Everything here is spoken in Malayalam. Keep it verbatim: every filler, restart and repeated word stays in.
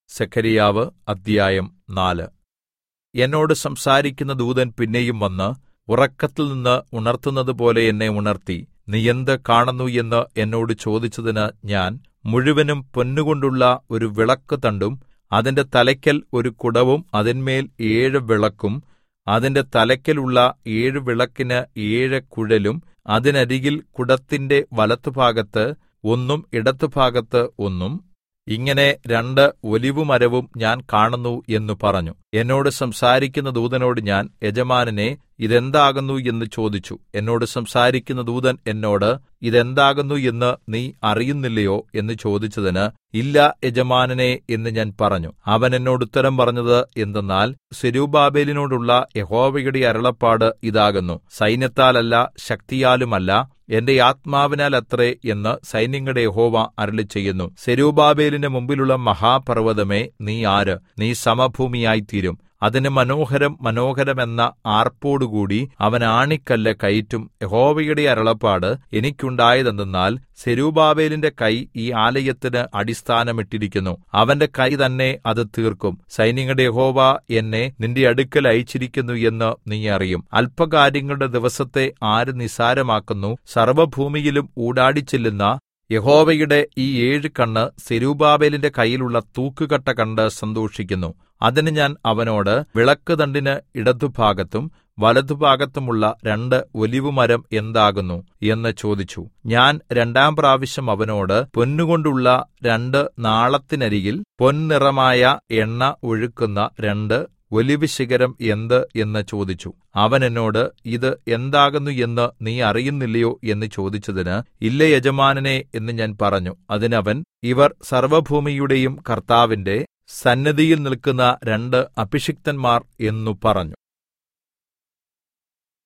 സെഖര്യാവ് അദ്ധ്യായം നാല്. എന്നോട് സംസാരിക്കുന്ന ദൂതൻ പിന്നെയും വന്ന് ഉറക്കത്തിൽനിന്ന് ഉണർത്തുന്നതുപോലെ എന്നെ ഉണർത്തി. നീ എന്ത് കാണുന്നു എന്ന് എന്നോട് ചോദിച്ചതിന് ഞാൻ, മുഴുവനും പൊന്നുകൊണ്ടുള്ള ഒരു വിളക്കുതണ്ടും അതിന്റെ തലയ്ക്കൽ ഒരു കുടവും അതിന്മേൽ ഏഴ് വിളക്കും, അതിന്റെ തലയ്ക്കലുള്ള ഏഴ് വിളക്കിന് ഏഴ് കുഴലും, അതിനരികിൽ കുടത്തിന്റെ വലത്തുഭാഗത്ത് ഒന്നും ഇടത്തുഭാഗത്ത് ഒന്നും, ഇങ്ങനെ രണ്ട് ഒലിവുമരവും ഞാൻ കാണുന്നു എന്ന് പറഞ്ഞു. എന്നോട് സംസാരിക്കുന്ന ദൂതനോട് ഞാൻ, യജമാനനേ, ഇതെന്താകുന്നു എന്ന് ചോദിച്ചു. എന്നോട് സംസാരിക്കുന്ന ദൂതൻ എന്നോട്, ഇതെന്താകുന്നു എന്ന് നീ അറിയുന്നില്ലയോ എന്ന് ചോദിച്ചതിന്, ഇല്ല യജമാനനേ എന്ന് ഞാൻ പറഞ്ഞു. അവൻ എന്നോട് ഉത്തരം പറഞ്ഞത് എന്തെന്നാൽ, സെരുബ്ബാബേലിനോടുള്ള യഹോവയുടെ അരുളപ്പാട് ഇതാകുന്നു, സൈന്യത്താലല്ല ശക്തിയാലുമല്ല എന്റെ ആത്മാവിനാലത്രേ എന്ന് സൈന്യങ്ങളുടെ യഹോവ അരുളിച്ചെയ്യുന്നു. സെരുബ്ബാബേലിന് മുമ്പിലുള്ള മഹാപർവ്വതമേ, നീ ആര്? നീ സമഭൂമിയായിത്തീരും. അതിന് മനോഹരം മനോഹരം എന്ന ആർപ്പോടുകൂടി അവൻ ആണിക്കല്ല് കയറ്റും. യഹോവയുടെ അരുളപ്പാട് എനിക്കുണ്ടായതെന്തെന്നാൽ, സെരുബ്ബാബേലിന്റെ കൈ ഈ ആലയത്തിന് അടിസ്ഥാനമിട്ടിരിക്കുന്നു. അവന്റെ കൈ തന്നെ അത് തീർക്കും. സൈന്യങ്ങളുടെ യഹോവ എന്നെ നിന്റെ അടുക്കൽ അയച്ചിരിക്കുന്നു എന്ന് നീ അറിയും. അല്പകാര്യങ്ങളുടെ ദിവസത്തെ ആര് നിസ്സാരമാക്കുന്നു? സർവ്വഭൂമിയിലും ഊടാടിച്ചെല്ലുന്ന യഹോവയുടെ ഈ ഏഴ് കണ്ണ് സെരുബ്ബാബേലിന്റെ കയ്യിലുള്ള തൂക്കുകട്ട കണ്ട് സന്തോഷിക്കുന്നു. അതിന് ഞാൻ അവനോട്, വിളക്കുതണ്ടിന് ഇടത്തുഭാഗത്തും വലത്തുഭാഗത്തുമുള്ള രണ്ട് ഒലിവുമരം എന്താകുന്നു എന്ന് ചോദിച്ചു. ഞാൻ രണ്ടാം പ്രാവശ്യം അവനോട്, പൊന്നുകൊണ്ടുള്ള രണ്ട് നാളത്തിനരികിൽ പൊൻനിറമായ എണ്ണ ഒഴുക്കുന്ന രണ്ട് ഒലിവുശിഖരം എന്ത് എന്ന് ചോദിച്ചു. അവൻ എന്നോട്, ഇത് എന്താകുന്നു എന്ന് നീ അറിയുന്നില്ലയോ എന്ന് ചോദിച്ചതിന്, ഇല്ല യജമാനനേ എന്ന് ഞാൻ പറഞ്ഞു. അതിനവൻ, ഇവർ സർവ്വഭൂമിയുടെയും കർത്താവിന്റെ സന്നിധിയിൽ നിൽക്കുന്ന രണ്ട് അഭിഷിക്തന്മാർ എന്നു പറഞ്ഞു.